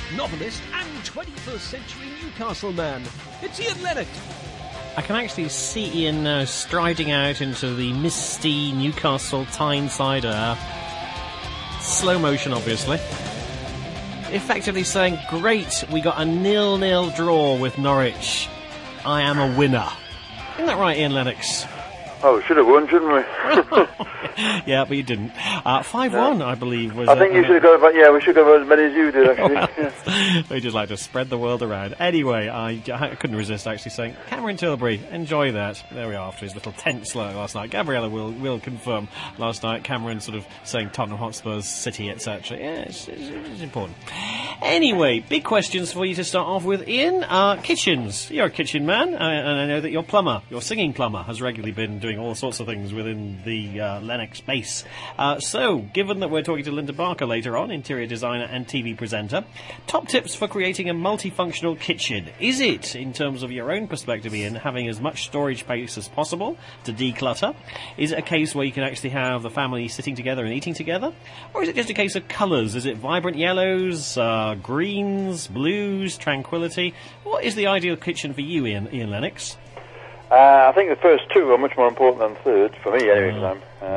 novelist and 21st century Newcastle man. It's Ian Lennox. I can actually see Ian now striding out into the misty Newcastle Tyneside air. Slow motion, obviously. Effectively saying, great, we got a 0-0 draw with Norwich. I am a winner. Isn't that right, Ian Lennox? Oh, we should have won, shouldn't we? Yeah, but you didn't. 5-1, no. I believe. Was I think you should have got, yeah, we should have got as many as you did, actually. Well, we just like to spread the world around. Anyway, I couldn't resist actually saying, Cameron Tilbury, enjoy that. There we are, after his little tent slur last night. Gabriella will confirm last night. Cameron sort of saying Tottenham Hotspur's City, etc. Yeah, it's important. Anyway, big questions for you to start off with, Ian. Kitchens. You're a kitchen man, and I know that your plumber, your singing plumber, has regularly been doing all sorts of things within the Lennox base. So, given that we're talking to Linda Barker later on, interior designer and TV presenter, top tips for creating a multifunctional kitchen. Is it, in terms of your own perspective, Ian, having as much storage space as possible to declutter? Is it a case where you can actually have the family sitting together and eating together? Or is it just a case of colours? Is it vibrant yellows, greens, blues, tranquility? What is the ideal kitchen for you, Ian Lennox? I think the first two are much more important than the third, for me anyway,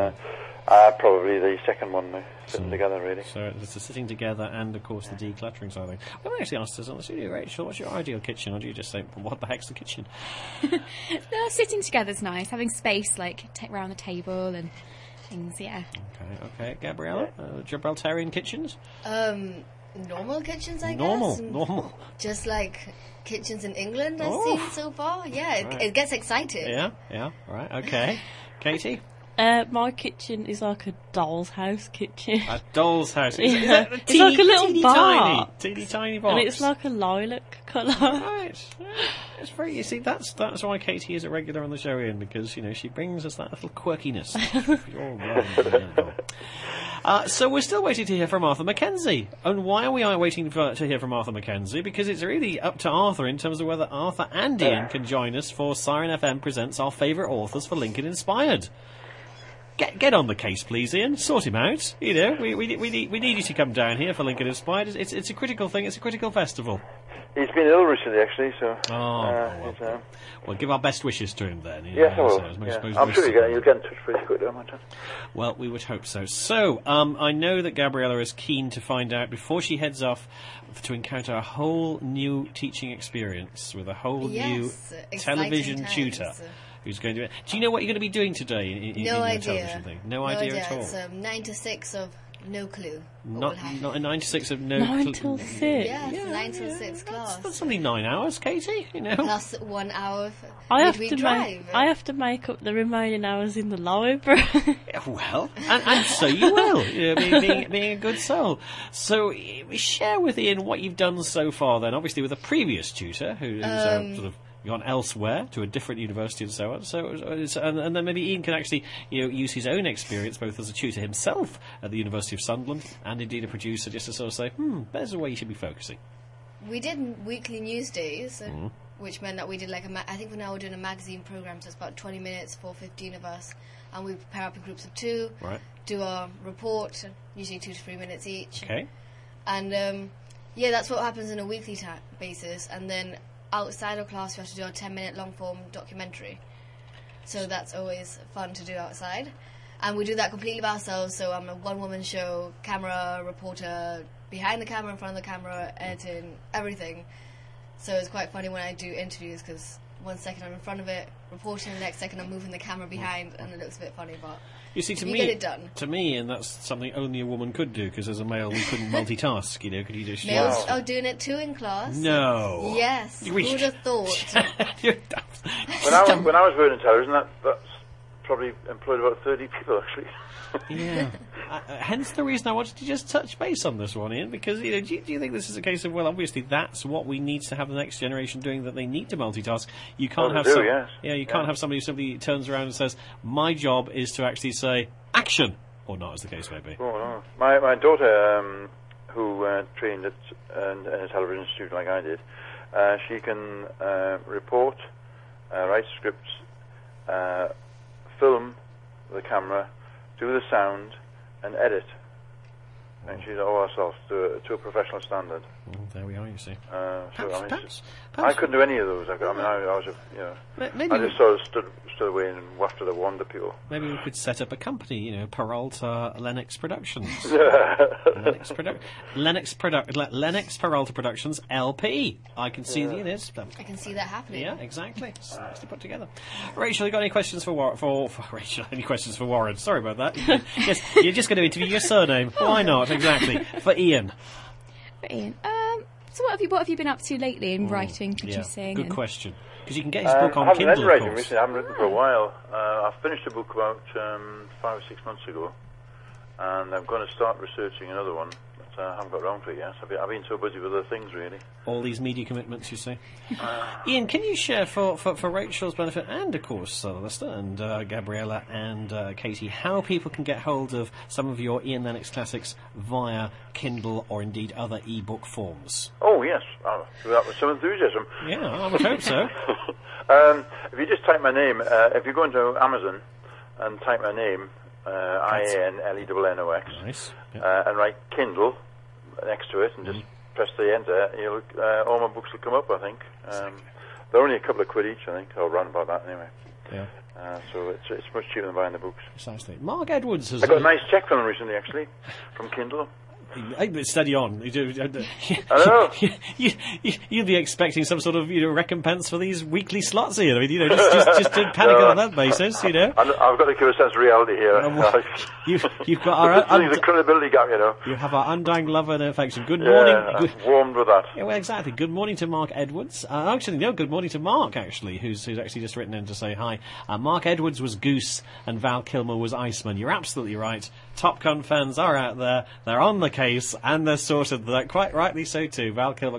probably the second one, sitting together, really. So it's the sitting together and, of course, the decluttering side of things. We haven't actually asked us on the studio, Rachel, what's your ideal kitchen? Or do you just say, what the heck's the kitchen? No, sitting together's nice. Having space, like, around the table and things, yeah. Okay. Gabriella, Gibraltarian kitchens? Normal kitchens, I guess. Normal. Just like kitchens in England I've seen so far. Yeah, it gets exciting. Yeah, right, okay. Katie? My kitchen is like a doll's house kitchen. A doll's house? Is it's like a little bar. Teeny tiny box. And it's like a lilac colour. Right. It's very, you see, that's why Katie is a regular on the show, Ian, because, she brings us that little quirkiness. So we're still waiting to hear from Arthur Mackenzie. And why are we waiting to hear from Arthur Mackenzie? Because it's really up to Arthur in terms of whether Arthur and Ian can join us for Siren FM Presents Our Favourite Authors for Lincoln Inspired. Get on the case, please, Ian. Sort him out. We need you to come down here for Lincoln Inspired. It's a critical thing. It's a critical festival. He's been ill recently, actually, so... Well, give our best wishes to him, then. Yes, I will. I'm sure you'll get in touch pretty quickly, won't you? Well, we would hope so. So, I know that Gabriella is keen to find out, before she heads off, to encounter a whole new teaching experience with a whole new television tutor. Who's going to... Do you know what you're going to be doing today in your television thing? No idea at all. It's 9 to 6 of no clue. Not a 9 to 6 of no clue. 9 till 6? Yes, 9 till 6 class. That's only 9 hours, Katie, Plus 1 hour I I have to make up the remaining hours in the library. Well, and so you will, being a good soul. So, share with Ian what you've done so far then, obviously with a previous tutor who's sort of gone elsewhere to a different university and so on. So, and then maybe Ian can actually, use his own experience both as a tutor himself at the University of Sunderland and indeed a producer, just to sort of say, there's a way you should be focusing. We did weekly news days, which meant that we did like I think now we're doing a magazine program, so it's about 20 minutes for 15 of us, and we pair up in groups of 2, do a report, usually 2 to 3 minutes each. Okay. And that's what happens on a weekly basis, and then outside of class we have to do a 10-minute long-form documentary. So that's always fun to do outside. And we do that completely by ourselves, so I'm a one-woman show, camera, reporter, behind the camera, in front of the camera, editing, everything. So it's quite funny when I do interviews, because 1 second I'm in front of it, reporting, the next second I'm moving the camera behind, and it looks a bit funny, but... You see, get it done. To me, and that's something only a woman could do, because as a male we couldn't multitask, Could you just... Males are doing it too in class. No. Yes. Who would have thought? when I was working in television, that's probably employed about 30 people, actually. Yeah. Hence the reason I wanted to just touch base on this one, Ian, because do you think this is a case of, well, obviously that's what we need to have the next generation doing, that they need to multitask. You can't have can't have somebody who simply turns around and says, my job is to actually say action, or not, as the case may be. Oh, no. My daughter, who trained at a television institute like I did, she can report, write scripts, film with a camera, do the sound, and edit. And she's all herself to a professional standard. Well, there we are, you see. Perhaps I couldn't do any of those. I was, maybe I just sort of stood away and wafted the wand at people. Maybe we could set up a company, Peralta Lennox Productions. Lennox Peralta Productions LP. I can see the units. I can see that happening. Yeah, exactly. It's nice to put together. Rachel, you got any questions for Rachel? Any questions for Warren? Sorry about that. Yes, you're just going to interview your surname. Why not? Exactly. For Ian. So what have you been up to lately in writing, producing? Good question. Because you can get his book on I haven't Kindle, been of writing course. recently. I haven't written for a while. I finished a book about 5 or 6 months ago, and I'm going to start researching another one. But I haven't got around to it yet. I've been so busy with other things, really. All these media commitments, you see. Ian, can you share for Rachel's benefit and, of course, Lester and Gabriella and Katie, how people can get hold of some of your Ian Lennox classics via Kindle or indeed other e-book forms? Oh, yes. I'll do that with some enthusiasm. Yeah, I would hope so. If you just type my name, if you go into Amazon and type my name, IANLENNOX, Nice. Yeah. and write Kindle next to it, and just press the enter, all my books will come up, I think. They're only a couple of quid each, I think, or round about that anyway. Yeah. So it's much cheaper than buying the books. Precisely. Mark Edwards has... I got a nice check from them recently, actually, from Kindle. Hey, but steady on. I know. You'd be expecting some sort of recompense for these weekly slots here. I mean, just don't panic on that basis. I've got to give a sense of reality here. You've got our the credibility gap, You have our undying love and affection. Good morning. I'm warmed with that. Yeah, well, exactly. Good morning to Mark Edwards. Good morning to Mark, actually, who's actually just written in to say hi. Mark Edwards was Goose and Val Kilmer was Iceman. You're absolutely right. Top Gun fans are out there. They're on the case, and they're sorted. That quite rightly so too. Val Kilmer.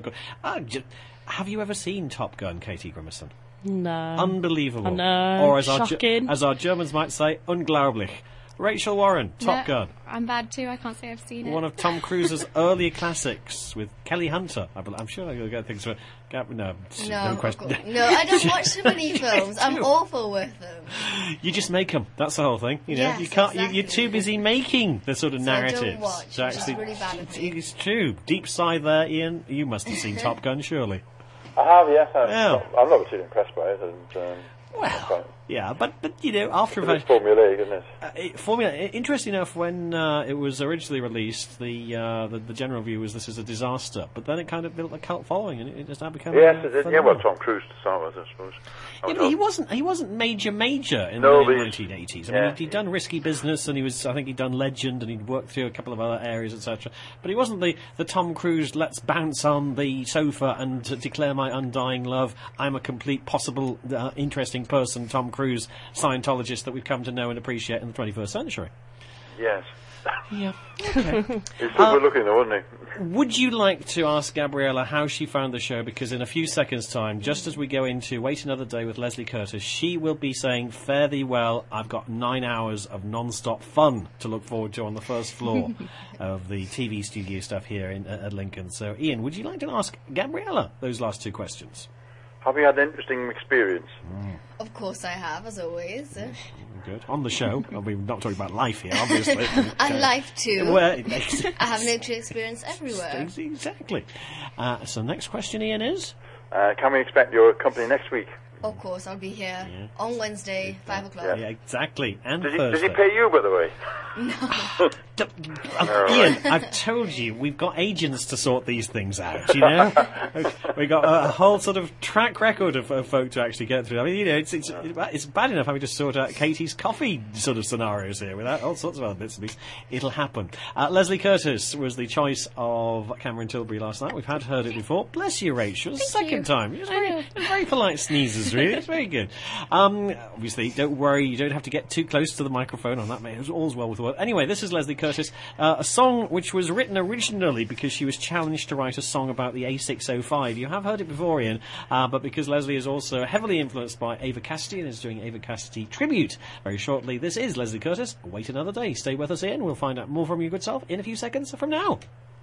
Have you ever seen Top Gun, Katie Grimmerson? No. Unbelievable. I know. Or Shocking. as our Germans might say, unglaublich. Rachel Warren, Top Gun. I'm bad too. I can't say I've seen it. One of Tom Cruise's earlier classics with Kelly Hunter. I'm sure you'll get things for. No question. No, I don't watch so many films. I'm awful with them. You just make them. That's the whole thing. Yes, you can't. exactly. You're too busy making the sort of So I narratives. don't watch, to which is really bad of me. It's true. Deep sigh there, Ian. You must have seen Top Gun, surely. I have, yes. Yeah. I'm not too impressed by it. And, Yeah, but after it's formulaic, isn't it? Interesting enough, when it was originally released, the general view was this is a disaster. But then it kind of built a cult following, and it just now became. Yes, it did. Yeah, well, Tom Cruise to start with, I suppose. Yeah, but he wasn't major in the 1980s. I mean, he'd done Risky Business, and I think he'd done Legend, and he'd worked through a couple of other areas, etc. But he wasn't the Tom Cruise, let's bounce on the sofa and declare my undying love, I'm a complete, possible, interesting person, Tom Cruise, Scientologist that we've come to know and appreciate in the 21st century. Yes. Yeah. Okay. He's super looking though, wasn't he? Would you like to ask Gabriella how she found the show? Because in a few seconds' time, just as we go into Wait Another Day with Leslie Curtis, she will be saying, fare thee well, I've got 9 hours of non-stop fun to look forward to on the first floor of the TV studio stuff here at Lincoln. So, Ian, would you like to ask Gabriella those last 2 questions? Have you had an interesting experience? Of course I have, as always. Good. On the show. We're not talking about life here, obviously. And life too. Well, I have an interesting experience everywhere. Exactly. So next question, Ian, is? Can we expect your company next week? Of course, I'll be here on Wednesday, 5 o'clock. Yeah, exactly. And Does Thursday. he pay you, by the way? Ian, I've told you, we've got agents to sort these things out, We've got a whole sort of track record of folk to actually get through. I mean, it's bad enough having to sort out Katie's coffee sort of scenarios here without all sorts of other bits and pieces. It'll happen. Leslie Curtis was the choice of Cameron Tilbury last night. We've heard it before. Bless you, Rachel. Second time. It was very polite sneezes, really. It's very good. Obviously, don't worry, you don't have to get too close to the microphone on that, mate. It was all's well with the world. Anyway, this is Leslie Curtis, a song which was written originally because she was challenged to write a song about the A605. You have heard it before, Ian, but because Leslie is also heavily influenced by Ava Cassidy and is doing Ava Cassidy tribute very shortly, this is Leslie Curtis. Wait Another Day. Stay with us, Ian. We'll find out more from your good self in a few seconds from now.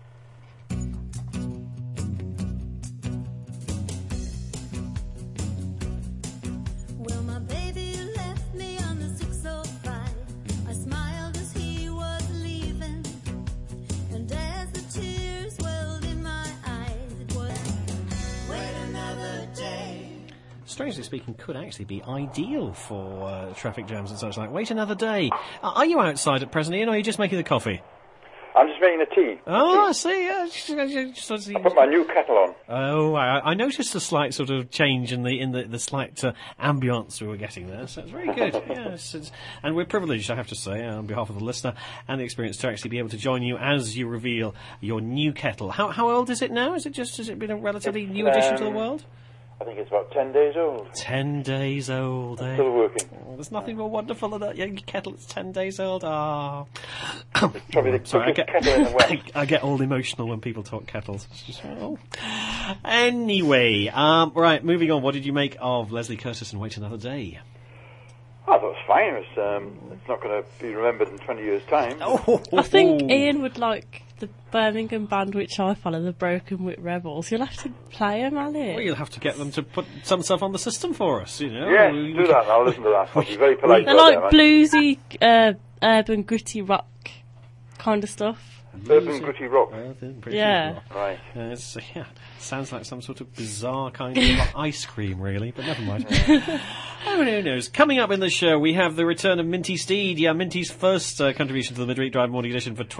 Well, my baby left me on the 605. I smiled as he was leaving, and as the tears welled in my eyes, strangely speaking, could actually be ideal for traffic jams and such like. Wait another day. Are you outside at present, Ian, or are you just making the coffee? I'm just making a tea. Oh, I see. Yeah. I put my new kettle on. Oh, I noticed a slight sort of change in the slight ambience we were getting there. So it's very good. Yes, and we're privileged, I have to say, on behalf of the listener and the experience, to actually be able to join you as you reveal your new kettle. How old is it now? Has it been a relatively new addition to the world? I think it's about 10 days old. 10 days old, eh? Still working. Oh, there's nothing more wonderful than that young kettle that's 10 days old. Ah. It's probably the quickest kettle in the West. I get all emotional when people talk kettles. It's just, oh. Anyway, right, moving on. What did you make of Leslie Curtis and Wait Another Day? I thought it was fine. It's not going to be remembered in 20 years' time. I think Ian would like the Birmingham band which I follow, the Broken Wit Rebels. You'll have to play them, Ali. Well, you'll have to get them to put some stuff on the system for us, you know. Yes, do that. I'll listen to that. I'll be very polite. They're like bluesy, urban, gritty rock kind of stuff. Urban gritty rock. Yeah. Right. Sounds like some sort of bizarre kind of ice cream, really, but never mind. Oh, who knows? Coming up in the show, we have the return of Minty Steed. Yeah, Minty's first contribution to the Midweek Drive Morning Edition for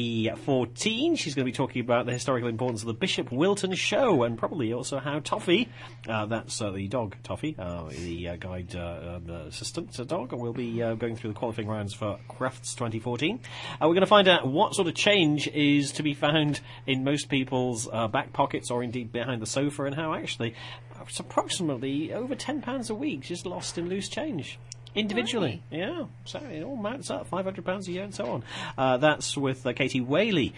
2014. She's going to be talking about the historical importance of the Bishop Wilton Show, and probably also how Toffee, that's the dog Toffee, the guide assistant dog, will be going through the qualifying rounds for Crufts 2014. We're going to find out what sort of change is to be found in most people's back pockets, or indeed behind the sofa, and how actually it's approximately over £10 a week just lost in loose change individually. Right. Yeah, so it all mounts up, £500 a year and so on. That's with Katie Whaley.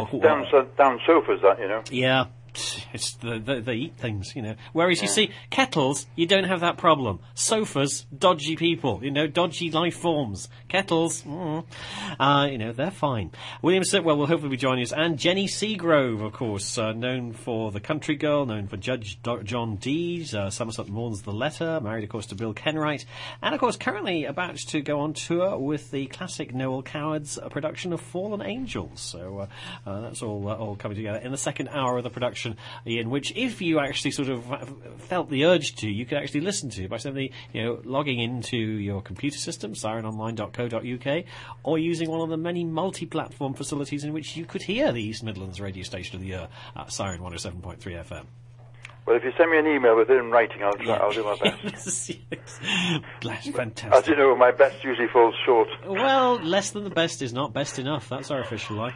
Down sofas, that, you know. Yeah. It's they eat things, you know. Whereas you see, kettles, you don't have that problem. Sofas, dodgy people, you know, dodgy life forms. Kettles, you know, they're fine. William Sitwell will hopefully be joining us, and Jenny Seagrove, of course, known for The Country Girl, known for Judge John Dees, Somerset Maugham's The Letter, married, of course, to Bill Kenwright, and, of course, currently about to go on tour with the classic Noel Coward's production of Fallen Angels. So that's all coming together in the second hour of the production, in which, if you actually sort of felt the urge to, you could actually listen to by simply, you know, logging into your computer system, sirenonline.co.uk, or using one of the many multi-platform facilities in which you could hear the East Midlands radio station of the year, Siren 107.3 FM. Well, if you send me an email with it in writing, I'll do my best. Fantastic. As you know, my best usually falls short. Well, less than the best is not best enough. That's our official line.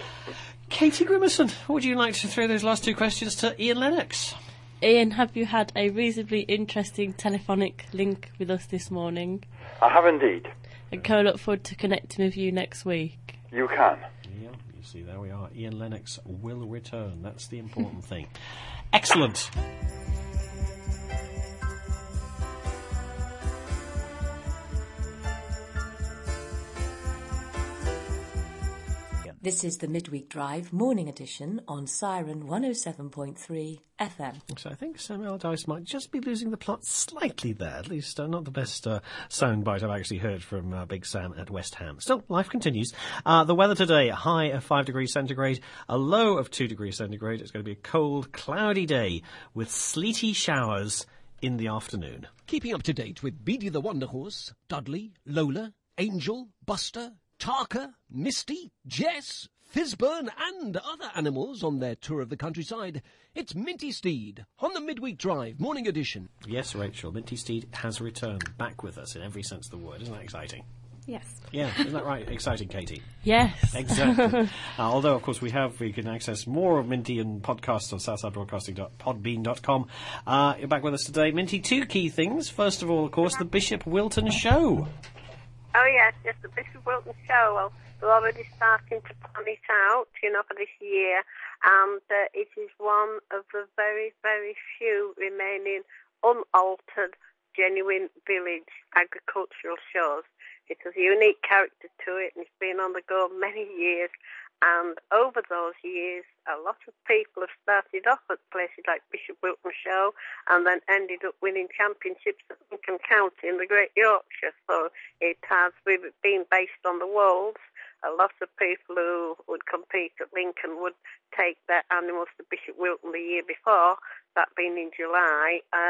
Katie Grimerson, would you like to throw those last two questions to Ian Lennox? Ian, have you had a reasonably interesting telephonic link with us this morning? I have indeed. And can I look forward to connecting with you next week? You can. Yeah, you see, there we are. Ian Lennox will return. That's the important thing. Excellent. This is the Midweek Drive Morning Edition on Siren 107.3 FM. So I think Sam Allardyce might just be losing the plot slightly there. At least not the best soundbite I've actually heard from Big Sam at West Ham. Still, life continues. The weather today, a high of 5 degrees centigrade, a low of 2 degrees centigrade. It's going to be a cold, cloudy day with sleety showers in the afternoon. Keeping up to date with Beady the Wonder Horse, Dudley, Lola, Angel, Buster, Tarka, Misty, Jess, Fizburn and other animals on their tour of the countryside. It's Minty Steed on the Midweek Drive Morning Edition. Yes, Rachel, Minty Steed has returned, back with us in every sense of the word. Isn't that exciting? Yes. Yeah, isn't that right? Exciting, Katie? Yes. Exactly. Although, of course, we can access more of Minty and podcasts on southsidebroadcasting.podbean.com. You're back with us today. Minty, two key things. First of all, of course, the Bishop Wilton Show. Oh, yes, the Bishop Wilton Show. Well, we're already starting to plan it out, you know, for this year. And it is one of the very, very few remaining unaltered, genuine village agricultural shows. It has a unique character to it, and it's been on the go many years. And over those years, a lot of people have started off at places like Bishop Wilton Show and then ended up winning championships at Lincoln County in the Great Yorkshire. So it has been based on the wolds. A lot of people who would compete at Lincoln would take their animals to Bishop Wilton the year before, that being in July,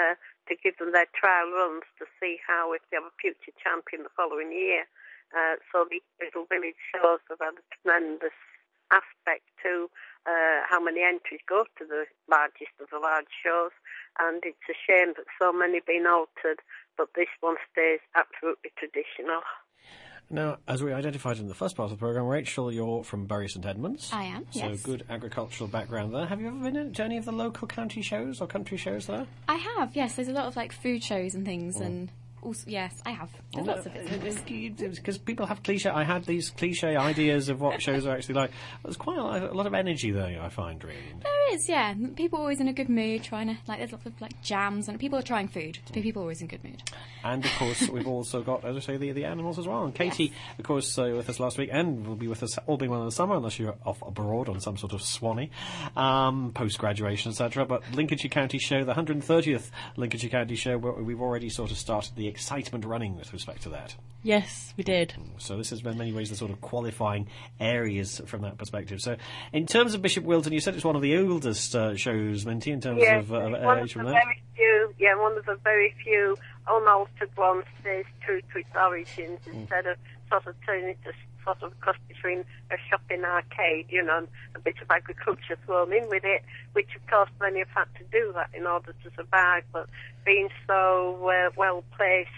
to give them their trial runs to see how if they have a future champion the following year. So the little village shows have had a tremendous aspect to how many entries go to the largest of the large shows, and it's a shame that so many have been altered, but this one stays absolutely traditional. Now, as we identified in the first part of the programme, Rachel, you're from Bury St Edmunds. I am, so yes. Good agricultural background there. Have you ever been to any of the local county shows or country shows there? I have, yes. There's a lot of like food shows and things, and also, yes, I have. There's lots of it. Because people have cliche. I had these cliche ideas of what shows are actually like. There's quite a lot of energy there, I find, really. There is, yeah. People are always in a good mood, trying to there's lots of like jams, and people are trying food. People are always in good mood. And of course, we've also got, as I say, the animals as well. And Katie, of course, with us last week, and will be with us all being well in the summer, unless you're off abroad on some sort of Swanee, post graduation, etc. But Lincolnshire County Show, the 130th Lincolnshire County Show, where we've already sort of started the excitement running with respect to that. Yes, we did. So this is in many ways the sort of qualifying areas from that perspective. So in terms of Bishop Wilton, you said it's one of the oldest shows, Minty, in terms of age from that? One of the very few unaltered ones stays true to its origins instead of sort of turning it to sort of a cross between a shopping arcade, and a bit of agriculture thrown in with it, which of course many have had to do that in order to survive, but being so well placed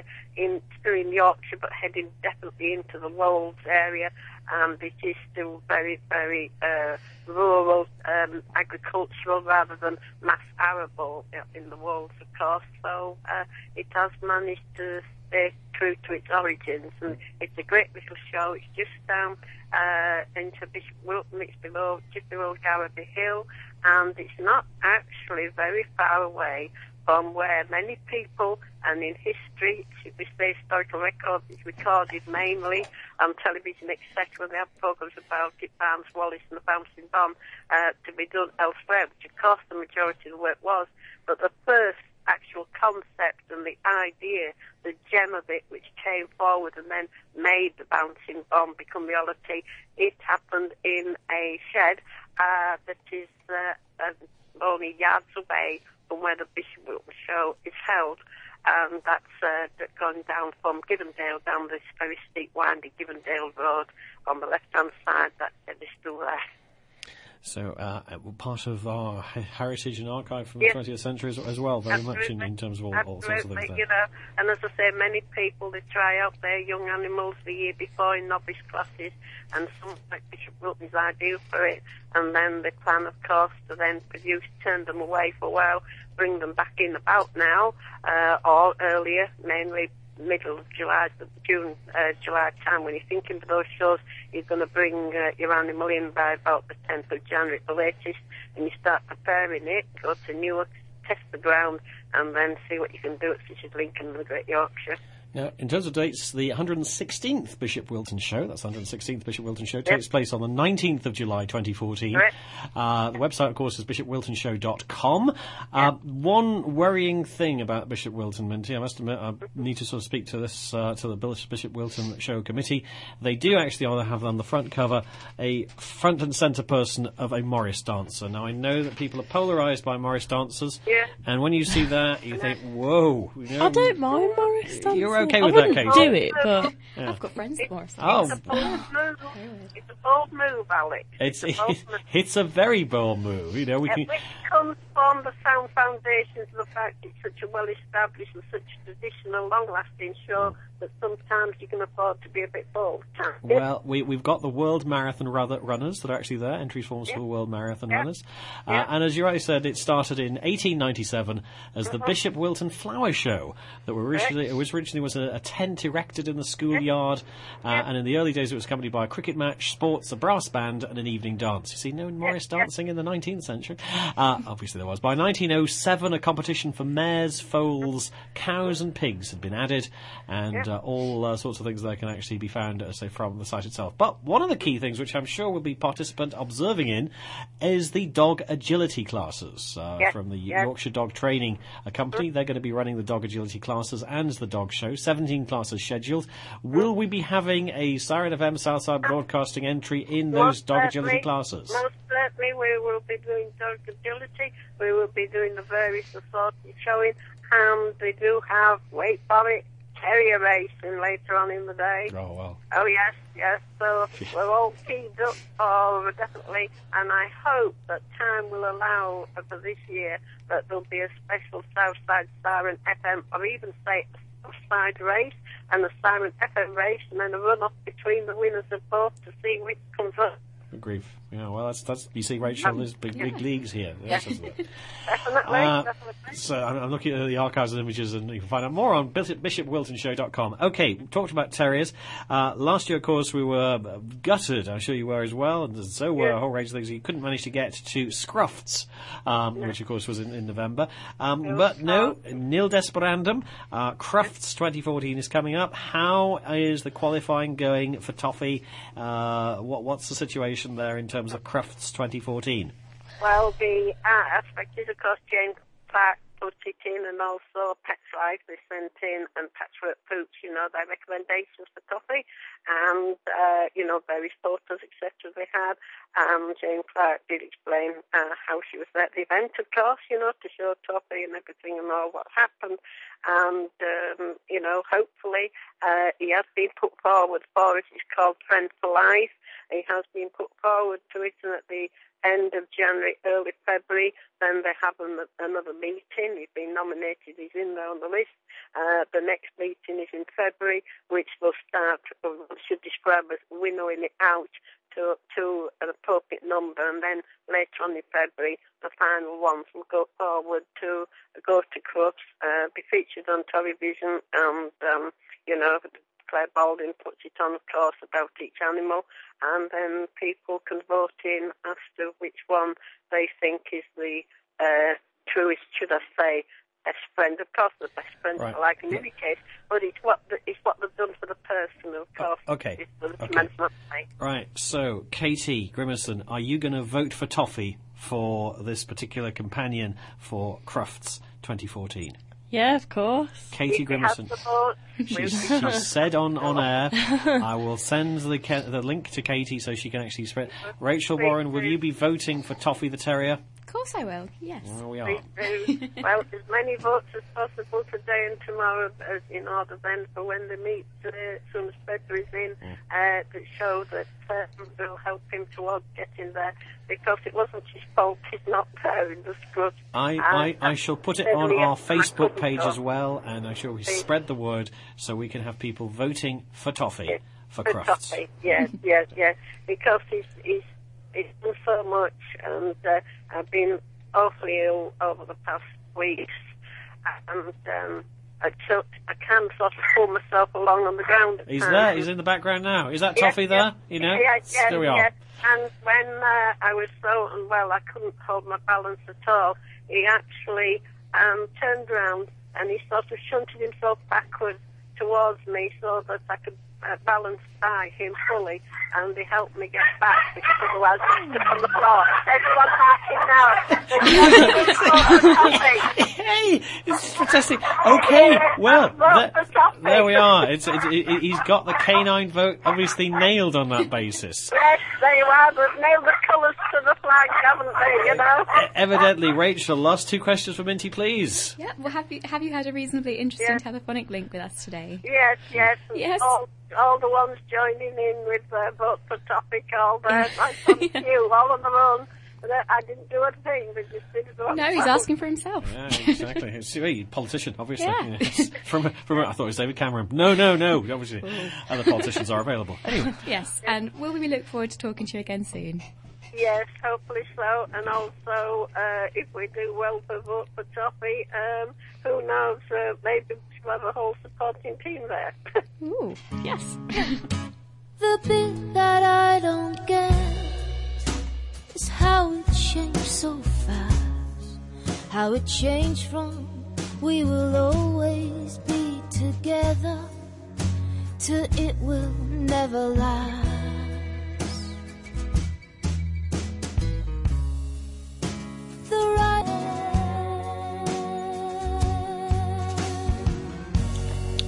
still in Yorkshire but heading definitely into the Wolds area, and it is still very, very rural, agricultural rather than mass arable in the Wolds, of course, so it has managed to stay true to its origins, and it's a great little show. It's just down into Bishop Wilton. It's just below Garraby Hill, and it's not actually very far away from where many people, and in history, this historical record is recorded mainly on television, etc. When they have programs about it, Barnes Wallis and the Bouncing Bomb, to be done elsewhere, which of course the majority of the work was, but the first actual concept and the idea, the gem of it, which came forward and then made the Bouncing Bomb become reality, it happened in a shed that is only yards away from where the Bishop Wilton Show is held, and that's gone down from Givendale down this very steep, windy Givendale Road on the left-hand side. That is still there. So part of our heritage and archive from the 20th century as well, very much in terms of all sorts of things there. And as I say, many people, they try out their young animals the year before in novice classes, and some like Bishop Wilton's ideal for it, and then they plan, of course, to then turn them away for a while, bring them back in about now, or earlier, mainly middle of July, July time. When you're thinking of those shows, you're going to bring your animal in by about the 10th of January at the latest, and you start preparing it, go to Newark, test the ground, and then see what you can do at such as Lincoln and the Great Yorkshire. Now, in terms of dates, the 116th Bishop Wilton Show, that's the 116th Bishop Wilton Show, takes place on the 19th of July 2014. The website, of course, is bishopwiltonshow.com. One worrying thing about Bishop Wilton, Minty, I must admit, I need to sort of speak to this, to the Bishop Wilton Show committee. They do actually have on the front cover a front and centre person of a Morris dancer. Now, I know that people are polarised by Morris dancers, and when you see that, you think, whoa. I don't mind Morris dancing. You're okay with that, Katie? I wouldn't do it, but I've got friends that Morris. It's a bold move, Alex. It's a very bold move. We can. Which comes from the sound foundations of the fact it's such a well-established and such a traditional, long-lasting show that sometimes you can afford to be a bit bold. Well, we've got the World Marathon runners that are actually there, entry forms for the World Marathon runners. And as you rightly said, it started in 1897 as the Bishop Wilton Flower Show. That originally was a tent erected in the schoolyard, and in the early days it was accompanied by a cricket match, sports, a brass band, and an evening dance. You see, no Morris dancing in the 19th century. Obviously there was. By 1907, a competition for mares, foals, cows and pigs had been added, and all sorts of things there can actually be found, say, from the site itself. But one of the key things, which I'm sure will be participant observing in, is the dog agility classes from the Yorkshire Dog Training Company. They're going to be running the dog agility classes and the dog show. 17 classes scheduled. Will we be having a Siren FM Southside Broadcasting entry in those dog agility classes? Most certainly we will be doing dog agility. We will be doing the various assorted showing, and they do have, wait for it, terrier racing later on in the day. Oh, well. Oh, yes, yes. So we're all keyed up for definitely, and I hope that time will allow for this year that there'll be a special Southside Siren FM, or even say a Southside race and a Siren FM race, and then a run-off between the winners of both to see which comes up. Good grief. Yeah, well, that's you see, Rachel, there's big leagues here. Yes, isn't it? Definitely. So I'm looking at the archives of images, and you can find out more on bishopwiltonshow.com. Okay, we talked about terriers. Last year, of course, we were gutted. I'm sure you were as well, and so were a whole range of things. You couldn't manage to get to Scruffts, which, of course, was in November. But no, nil desperandum. Crufts 2014 is coming up. How is the qualifying going for Toffee? What's the situation there in terms of Crufts 2014? Well, the aspect is, of course, Jane Clark put it in, and also Pets Life they sent in, and Patchwork Pooch, their recommendations for Toffee, and, various photos, etc. they had. Jane Clark did explain how she was at the event, of course, to show Toffee and everything and all what happened. And, hopefully he has been put forward for it. It's called Friend for Life. He has been put forward to it, and at the end of January, early February, then they have another meeting. He's been nominated, he's in there on the list. The next meeting is in February, which will start, should describe as winnowing it out to an appropriate number, and then later on in February, the final ones will go forward to go to Crufts, be featured on television, and, Claire Baldwin puts it on, of course, about each animal, and then people can vote in as to which one they think is the truest, should I say, best friend. Of course, the best friend, right. Like in any case, but it's what they've done for the person, of course. Okay. Okay. Right, so, Katie Grimmerson, are you going to vote for Toffee for this particular companion for Crufts 2014? Yeah, of course. Katie Grimmerson. She's said on air, I will send the link to Katie so she can actually spread. Rachel Warren, will you be voting for Toffee the Terrier? Of course I will, yes. Well, we are. Well, as many votes as possible today and tomorrow, in order then for when they meet, as soon as February's in, that show that will help him towards getting there, because it wasn't his fault he's not there in the scrub. I shall put it on our Facebook page as well, and I shall spread the word so we can have people voting for Toffee for Crufts. Toffee. Yes, because he's done so much, and I've been awfully ill over the past weeks, and I can sort of pull myself along on the ground. He's there. He's in the background now. Is that Toffee there? Yes, there we are. Yes. And when I was so unwell, I couldn't hold my balance at all. He actually turned around and he sort of shunted himself backwards towards me so that I could balance by him fully, and he helped me get back, because otherwise I'd stick on the floor. Everyone parking now. Hey, it's fantastic. Okay, well, there we are. He's got the canine vote obviously nailed on that basis. Yes, there you are. They've nailed the colours to the flag, haven't they, Evidently. Rachel, last two questions for Minty, please. Yeah, well, have you had a reasonably interesting telephonic link with us today? Yes. Yes. All the ones joining in with vote for Topic, all there, nice on queue, all on their own. I didn't do a thing, they just did it. No, he's asking for himself. Yeah, exactly. It's a politician, obviously. Yeah. Yes. From I thought it was David Cameron. No. Obviously, other politicians are available. Anyway. Yes, and will we look forward to talking to you again soon? Yes, hopefully so. And also, if we do well for vote for Toffee, who knows? Maybe we'll have a whole supporting team there. Ooh, yes. The bit that I don't get is how it changed so fast. How it changed from we will always be together to it will never last.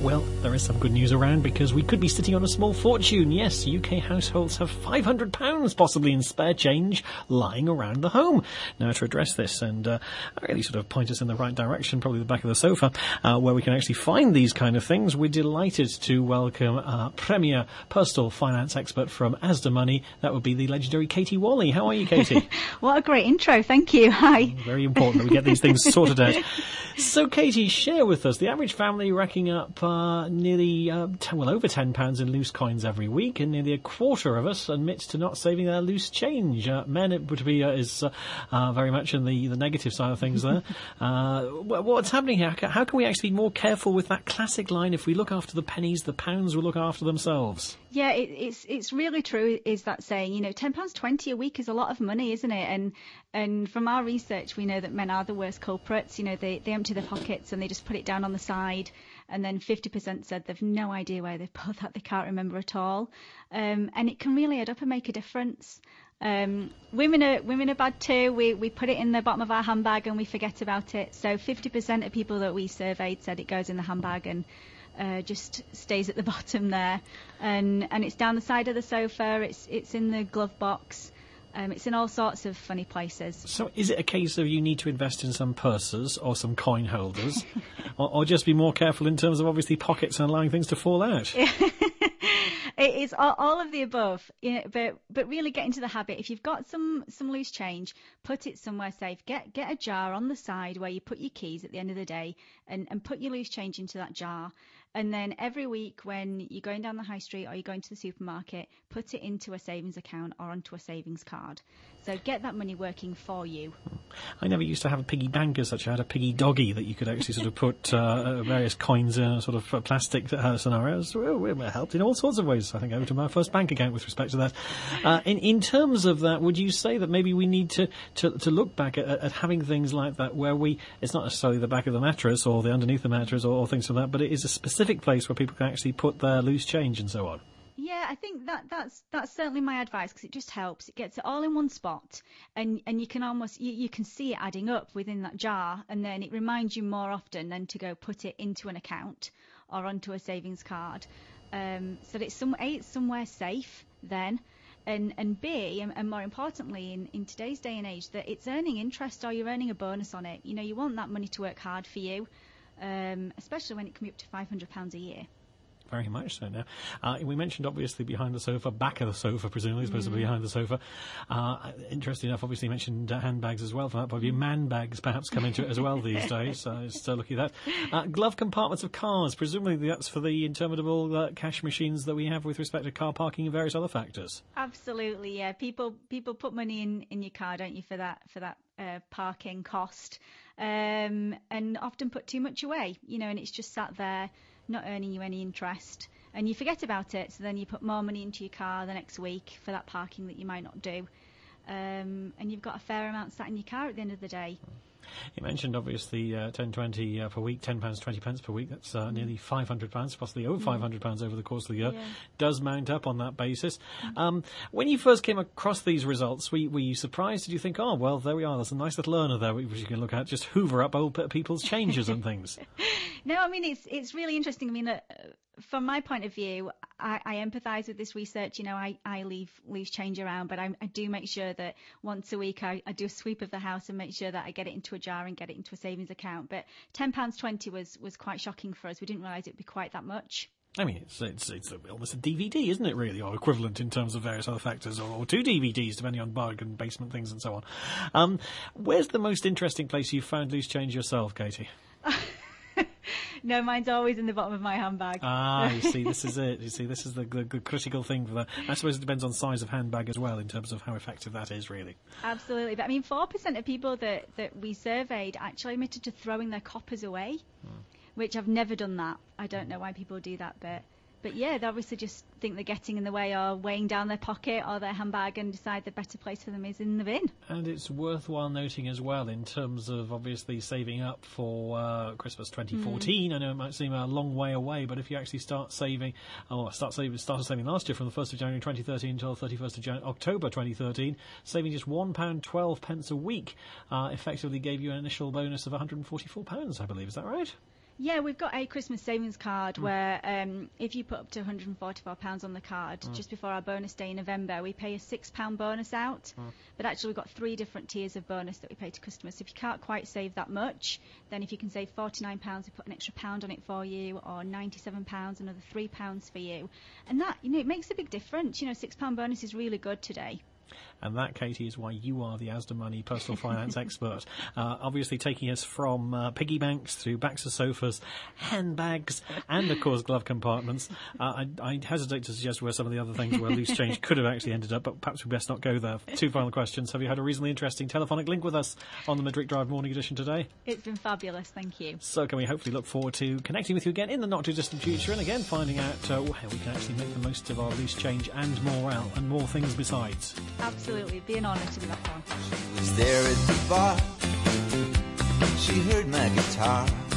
Well, there is some good news around because we could be sitting on a small fortune. Yes, UK households have £500 possibly in spare change lying around the home. Now, to address this and really sort of point us in the right direction, probably the back of the sofa, where we can actually find these kind of things, we're delighted to welcome Premier Personal Finance expert from Asda Money. That would be the legendary Katie Wally. How are you, Katie? What a great intro. Thank you. Hi. Very important that we get these things sorted out. So, Katie, share with us the average family racking up nearly, over £10 in loose coins every week, and nearly a quarter of us admits to not saving their loose change. Men, it would be is very much in the negative side of things there. What's happening here? How can we actually be more careful with that classic line? If we look after the pennies, the pounds will look after themselves. Yeah, it's really true. Is that saying? £10.20 a week is a lot of money, isn't it? And from our research, we know that men are the worst culprits. They empty their pockets and they just put it down on the side. And then 50% said they've no idea where they've put that. They can't remember at all. And it can really add up and make a difference. Women are bad too. We put it in the bottom of our handbag and we forget about it. So 50% of people that we surveyed said it goes in the handbag and just stays at the bottom there. And it's down the side of the sofa. It's in the glove box. It's in all sorts of funny places. So is it a case of you need to invest in some purses or some coin holders or just be more careful in terms of obviously pockets and allowing things to fall out? It's all of the above, but really get into the habit. If you've got some loose change, put it somewhere safe. Get a jar on the side where you put your keys at the end of the day and put your loose change into that jar. And then every week when you're going down the high street or you're going to the supermarket, put it into a savings account or onto a savings card. So get that money working for you. I never used to have a piggy bank as such. I had a piggy doggy that you could actually sort of put various coins in sort of plastic scenarios. We're helped in all sorts of ways. I think I opened my first bank account with respect to that. In terms of that, would you say that maybe we need to look back at having things like that where it's not necessarily the back of the mattress or the underneath the mattress or things like that, but it is a specific place where people can actually put their loose change and so on? Yeah, I think that's certainly my advice because it just helps. It gets it all in one spot, and you can almost you can see it adding up within that jar, and then it reminds you more often than to go put it into an account or onto a savings card. So that it's somewhere safe then, and B, and more importantly in today's day and age, that it's earning interest or you're earning a bonus on it. You want that money to work hard for you, especially when it can be up to £500 a year. Very much so now. We mentioned obviously behind the sofa, back of the sofa presumably, supposed to be behind the sofa. Interesting enough, obviously you mentioned handbags as well. From that point of view, man bags perhaps come into it as well these days. So looking at that. Glove compartments of cars, presumably that's for the interminable cash machines that we have with respect to car parking and various other factors. Absolutely, yeah. People put money in your car, don't you, for that parking cost, and often put too much away, and it's just sat there, not earning you any interest, and you forget about it, so then you put more money into your car the next week for that parking that you might not do, and you've got a fair amount sat in your car at the end of the day. You mentioned obviously £10.20 per week, £10.20 per week. That's nearly £500, possibly over £500 over the course of the year. Yeah. Does mount up on that basis. When you first came across these results, were you surprised? Did you think, oh well, there we are. There's a nice little earner there which you can look at. Just hoover up old people's changes and things. No, I mean it's really interesting. I mean, from my point of view, I empathise with this research. I leave loose change around, but I do make sure that once a week I do a sweep of the house and make sure that I get it into a jar and get it into a savings account. But £10.20 was quite shocking for us. We didn't realise it'd be quite that much. I mean, it's almost a DVD, isn't it, really, or equivalent in terms of various other factors, or two DVDs, depending on bargain basement things and so on. Where's the most interesting place you've found loose change yourself, Katie? No, mine's always in the bottom of my handbag. You see, this is it. You see, this is the critical thing for that. I suppose it depends on size of handbag as well in terms of how effective that is, really. Absolutely. But I mean, 4% of people that we surveyed actually admitted to throwing their coppers away, which I've never done that. I don't know why people do that, but yeah, they obviously just think they're getting in the way or weighing down their pocket or their handbag and decide the better place for them is in the bin. And it's worthwhile noting as well in terms of obviously saving up for Christmas 2014. I know it might seem a long way away, but if you actually started saving last year from the 1st of January 2013 until 31st of October 2013, saving just £1.12 a week effectively gave you an initial bonus of £144, I believe. Is that right? Yeah, we've got a Christmas savings card where if you put up to £144 on the card, just before our bonus day in November, we pay a £6 bonus out. But actually we've got 3 different tiers of bonus that we pay to customers. So if you can't quite save that much, then if you can save £49, we put an extra £1 on it for you, or £97, another £3 for you. And that, it makes a big difference. £6 bonus is really good today. And that, Katie, is why you are the Asda Money personal finance expert. Obviously taking us from piggy banks through backs of sofas, handbags, and, of course, glove compartments. I hesitate to suggest where some of the other things where loose change could have actually ended up, but perhaps we best not go there. 2 final questions. Have you had a reasonably interesting telephonic link with us on the Midweek Drive Morning Edition today? It's been fabulous, thank you. So can we hopefully look forward to connecting with you again in the not-too-distant future, and again finding out how we can actually make the most of our loose change and morale and more things besides. Absolutely, it'd be an honour to be back on. She was there at the bar. She heard my guitar.